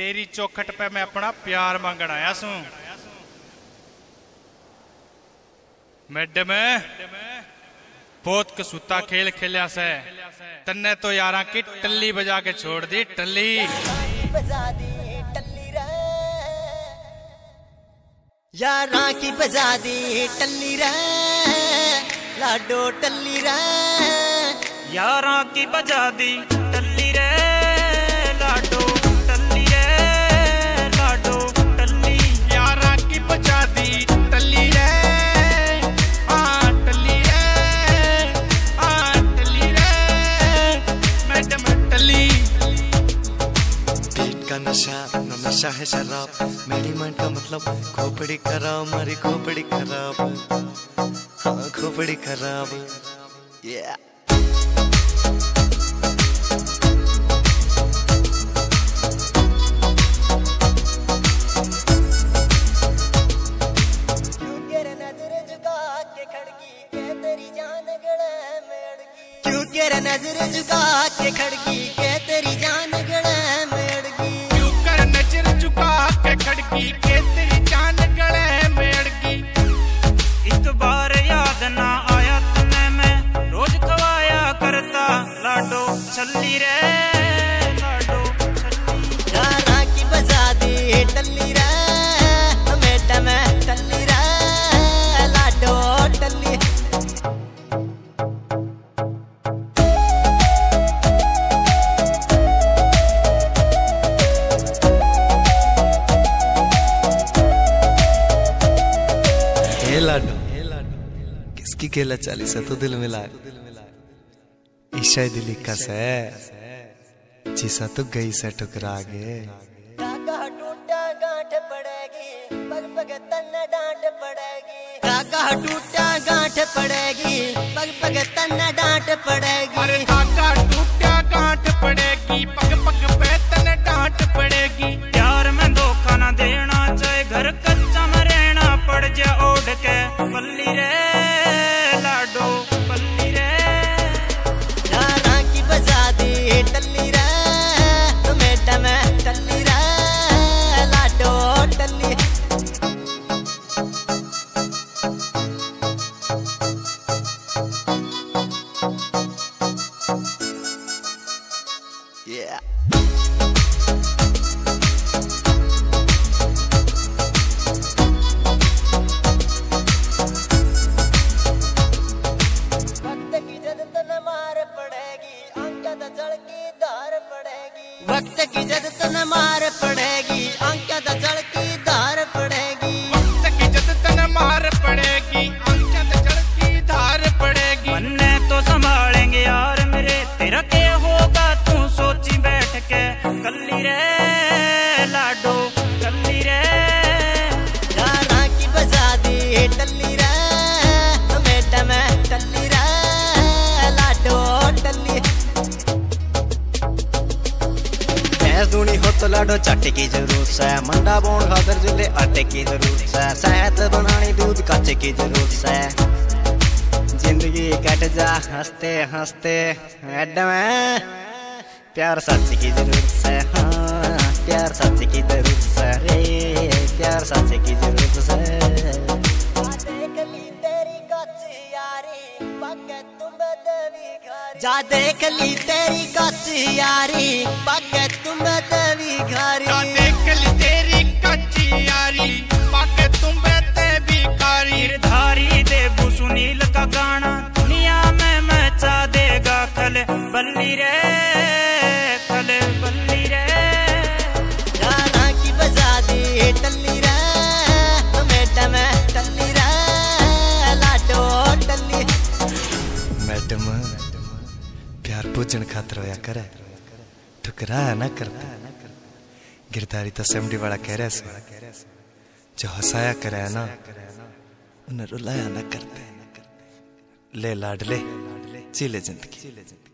तेरी चौखट पे मैं अपना प्यार मांगण आया सू। मैडम बहुत कसूता खेल खेलिया से, तन्ने तो यारा की टल्ली बजा के छोड़ दी। टल्ली बजा दी टल्ली रे, यारा की बजा दी टल्ली रे, लाडो टल्ली रे, यारा की बजा दी टल्ली रे, लाडो टल्ली रे, लाडो टल्ली। यारा की बजा दी टल्ली रे, टल्ली रे, टल्ली रे, मैडम टल्ली। पेट का नशा न नशा है शराब, मेरी मन का मतलब खोपड़ी खराब, हमारी खोपड़ी खराब, हाँ खोपड़ी खराब। yeah. क्यों तेरा नजर झुका के खड़की के तेरी जान गले में अड़गी, क्यों कर नजर झुका के खड़की के तेरी जान गले में अड़गी। एक बार याद ना आया तुम्हें, मैं रोज खवाया करता लाडो छल्ली रे, लाडो छल्ली। यारा की बजा दी टल्ली रे, मैडम टल्ली रे, लाडो टल्ली। लाडो किसकी केला चालीस है तो दिल मिला, ईशा दिली कस है जिसा तो गई से टुकरा गे। धागा टूटा गांठ पड़ेगी, पग पग तन डांट पड़ेगी, धागा टूटा गांठ पड़ेगी, पग पग तन डांट पड़ेगी। अरे धागा टूटा गांठ पड़ेगी, पग पग पे तन डांट पड़ेगी। प्यार में धोखा ना देना, चाहे घर कच्चा में रहना पड़ जा ओढ़ के पल्ली रे, लाडो पल्ली रे। यारा की बजा दी टल्ली रे, मैडम टल्ली रे, लाडो टल्ली। yeah. वक्त की जद तन मार पड़ेगी, आंखें तो जल की धार पड़ेगी। वक्त की जद तन मार पड़ेगी, आंखें तो जल की धार पड़ेगी। मन्ने तो संभालेंगे यार मेरे, तेरा क्या होगा तू सोची बैठ के कल्ली रे, लाडो कल्ली रे। यारा की बजा दी टल्ली रे, मैडम टल्ली रे, लाडो टल्ली। दूनी हो तो लाडो चाटे की जरूरत है, मंडा बोन खातर जुले आटे की जरूरत है, शहद बनानी दूध काचे की जरूरत है। जिंदगी कट जा हंसते हंसते मैडम, प्यार सच की जरूरत है, हाँ प्यार सच की जरूरत है रे, प्यार सच की जरूरत है। जा देख ली तेरी कच्ची यारी, पाके तुम तेरी घारी। जा देख ली तेरी कच्ची यारी, पाके तुम ते भिखारी। धारी देबू सुनील का गाना दुनिया में मचा देगा खल बल्ली रे, खल बल्ली रे। यारा की बजा दी टल्ली रे, मैडम टल्ली रे, लाडो टल्ली। मैडम प्यार पूजन खातर होया करे, ठुकराया ना करता। गिरधारी तो सेमडी वाला कह रहे से, जो हंसाया करे ना उन्हें रुलाया ना करते। ले लाडले जी ले जिंदगी।